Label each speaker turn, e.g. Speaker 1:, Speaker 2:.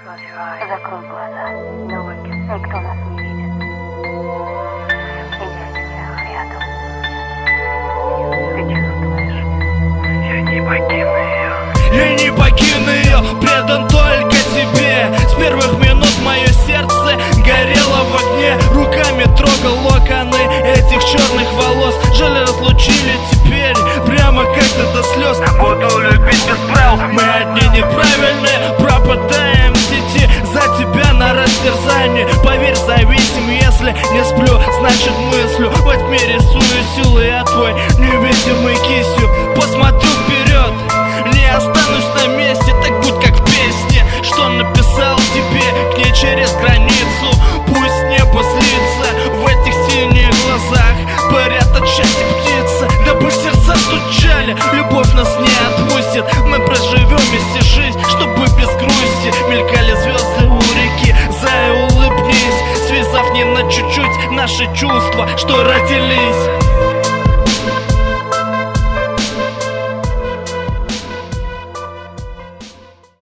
Speaker 1: Закрой глаза. Никто нас не видит. И я сейчас рядом. Ты чувствуешь?
Speaker 2: Я не покину ее.
Speaker 3: Я не покину ее, предан только тебе. С первых минут мое сердце горело в огне. Руками трогал локоны этих черных волос. Жаль, разлучили теперь, прямо как-то до слез.
Speaker 2: Буду любить без правил.
Speaker 3: Мы одни неправильные, пропадаем в сети. За тебя на растерзание. Поверь, зависим, если не сплю, значит мыслю. Во тьме рисую силы, я твой невидимый кистью. Посмотрю вперед, не останусь на месте. Так будь как в песне, что написал тебе, к ней через границу. Пусть небо злится в этих синих глазах. Парят от счастья птицы, дабы сердца стучали. Любовь нас не отпустит, мы проживем вместе жизнь, чтобы без грусти мелькали звезды у реки. Зая, улыбнись, связав не на чуть-чуть наши чувства, что родились.